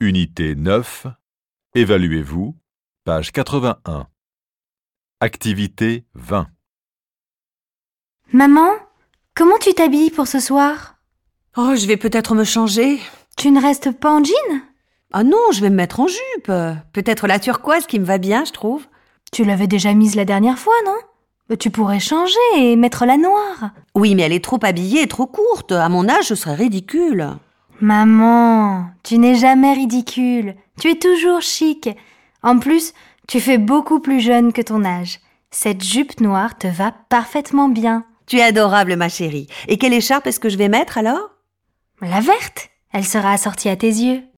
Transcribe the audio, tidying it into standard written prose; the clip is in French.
Unité 9. Évaluez-vous. Page 81. Activité 20. Maman, comment tu t'habilles pour ce soir? Oh, je vais peut-être me changer. Tu ne restes pas en jean? Ah non, je vais me mettre en jupe. Peut-être la turquoise qui me va bien, je trouve. Tu l'avais déjà mise la dernière fois, non? Tu pourrais changer et mettre la noire. Oui, mais elle est trop habillée et trop courte. À mon âge, ce serait ridicule. Maman, tu n'es jamais ridicule. Tu es toujours chic. En plus, tu fais beaucoup plus jeune que ton âge. Cette jupe noire te va parfaitement bien. Tu es adorable, ma chérie. Et quelle écharpe est-ce que je vais mettre alors? La verte, elle sera assortie à tes yeux.